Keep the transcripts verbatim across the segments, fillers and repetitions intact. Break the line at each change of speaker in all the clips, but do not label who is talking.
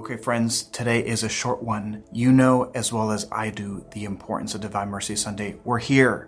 Okay, friends, today is a short one. You know as well as I do the importance of Divine Mercy Sunday. We're here.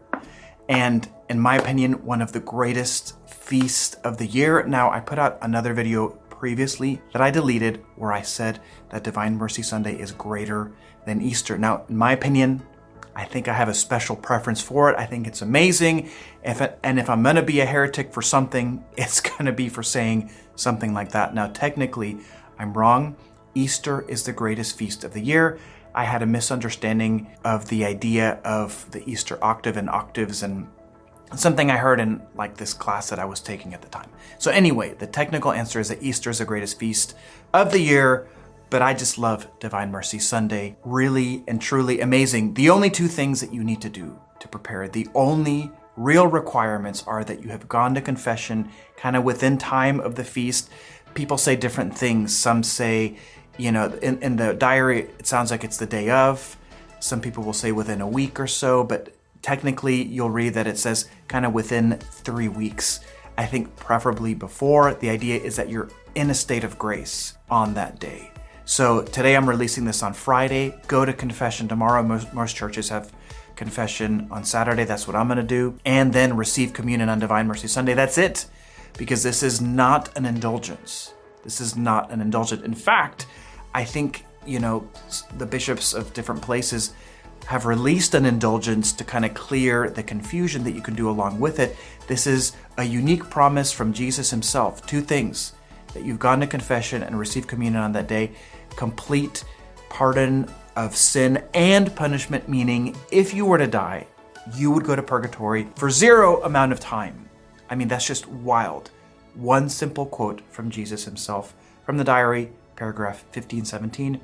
And in my opinion, one of the greatest feasts of the year. Now, I put out another video previously that I deleted where I said that Divine Mercy Sunday is greater than Easter. Now, in my opinion, I think I have a special preference for it. I think it's amazing. If it, and if I'm going to be a heretic for something, it's going to be for saying something like that. Now, technically, I'm wrong. Easter is the greatest feast of the year. I had a misunderstanding of the idea of the Easter octave and octaves and something I heard in like this class that I was taking at the time. So anyway, the technical answer is that Easter is the greatest feast of the year, but I just love Divine Mercy Sunday. Really and truly amazing. The only two things that you need to do to prepare, the only real requirements are that you have gone to confession kind of within time of the feast. People say different things. Some say, you know, in, in the diary, it sounds like it's the day of. Some people will say within a week or so, but technically you'll read that it says kind of within three weeks. I think preferably before. The idea is that you're in a state of grace on that day. So today I'm releasing this on Friday. Go to confession tomorrow. Most, most churches have confession on Saturday. That's what I'm going to do. And then receive communion on Divine Mercy Sunday. That's it. Because this is not an indulgence. This is not an indulgence. In fact, I think, you know, the bishops of different places have released an indulgence to kind of clear the confusion that you can do along with it. This is a unique promise from Jesus himself. Two things: that you've gone to confession and received communion on that day, complete pardon of sin and punishment, meaning if you were to die, you would go to purgatory for zero amount of time. I mean, that's just wild. One simple quote from Jesus himself from the diary, paragraph fifteen seventeen.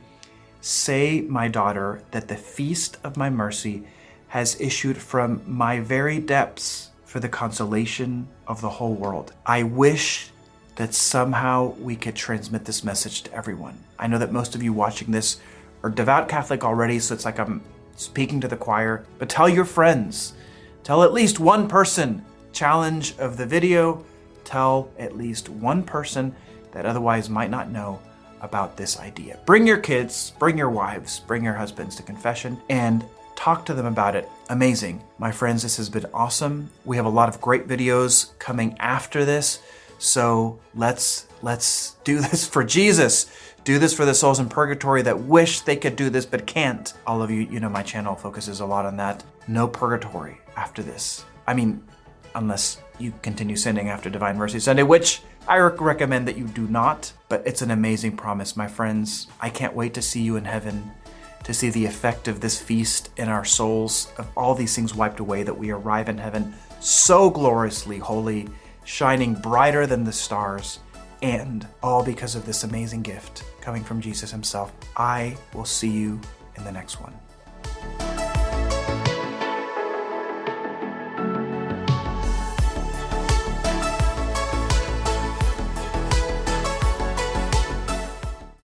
Say, my daughter, that the feast of my mercy has issued from my very depths for the consolation of the whole world. I wish that somehow we could transmit this message to everyone. I know that most of you watching this are devout Catholic already, so it's like I'm speaking to the choir, but tell your friends, tell at least one person. Challenge of the video, tell at least one person that otherwise might not know about this idea. Bring your kids, bring your wives, bring your husbands to confession and talk to them about it. Amazing. My friends, this has been awesome. We have a lot of great videos coming after this. So let's let's do this for Jesus. Do this for the souls in purgatory that wish they could do this but can't. All of you, you know my channel focuses a lot on that. No purgatory after this. I mean, unless you continue sinning after Divine Mercy Sunday, which I rec- recommend that you do not, but it's an amazing promise, my friends. I can't wait to see you in heaven, to see the effect of this feast in our souls, of all these things wiped away, that we arrive in heaven so gloriously holy, shining brighter than the stars, and all because of this amazing gift coming from Jesus himself. I will see you in the next one.